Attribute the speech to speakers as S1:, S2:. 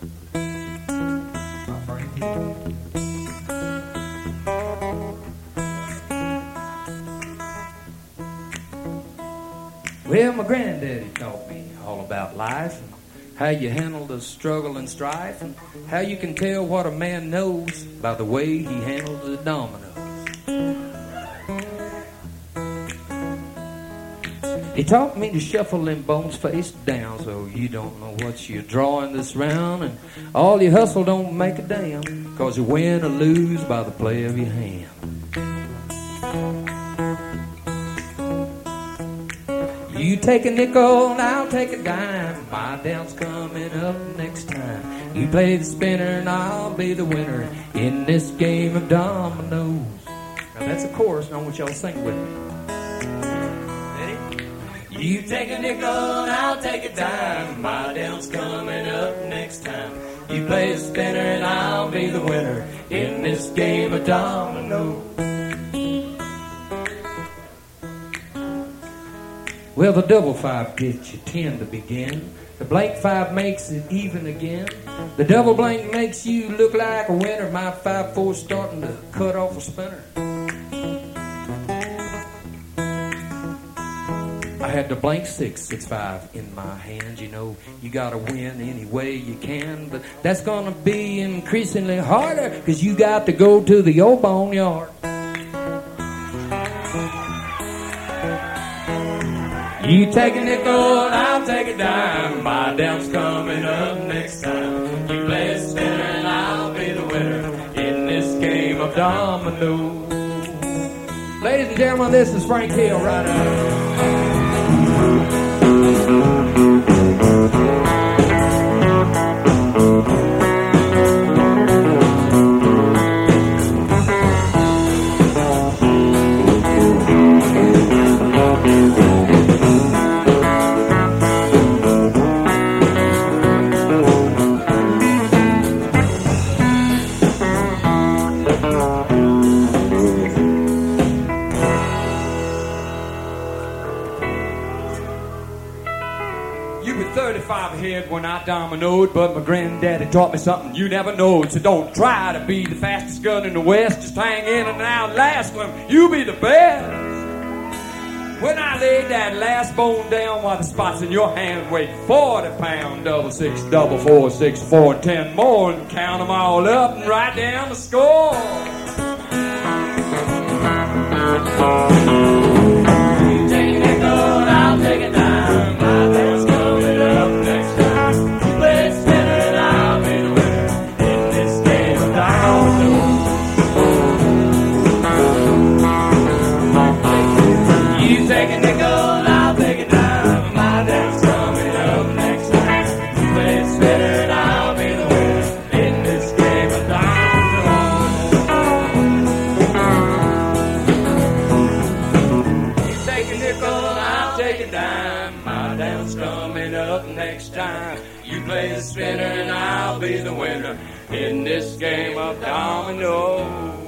S1: Well, my granddaddy taught me all about life, and how you handle the struggle and strife, and how you can tell what a man knows by the way he handles the dominoes. He taught me to shuffle them bones face down, so you don't know what you're drawing this round, and all your hustle don't make a damn, 'cause you win or lose by the play of your hand. You take a nickel and I'll take a dime. My down's coming up next time. You play the spinner and I'll be the winner in this game of dominoes. Now that's a chorus and I want y'all to sing with me. Ready? You take a nickel and I'll take a dime. My down's coming up next time. You play the spinner and I'll be the winner in this game of dominoes. Well, the double five gets you 10 to begin. The blank five makes it even again. The double blank makes you look like a winner. My 5-4's starting to cut off a spinner. I had the blank 6-6-5 in my hands. You know, you gotta win any way you can. But that's gonna be increasingly harder, 'cause you got to go to the old boneyard. You take a nickel and I'll take a dime. My down's coming up next time. You play a spinner and I'll be the winner in this game of dominoes. Ladies and gentlemen, this is Frank Hill right now. When I dominoed, but my granddaddy taught me something you never knowed. So don't try to be the fastest gun in the West. Just hang in and outlast them. You be the best. When I laid that last bone down, while the spots in your hand weighed 40 pounds, 6 6 4 6 4 10 more, and count them all up and write down the score. You take a nickel, I'll take a dime. My day's coming up next time. Take a nickel and I'll take a dime. My day's coming up next time. You play it better and I'll be the winner in this game of dominoes. You take a nickel and I'll take a dime. My down's coming up next time. You play the spinner and I'll be the winner in this game of dominoes.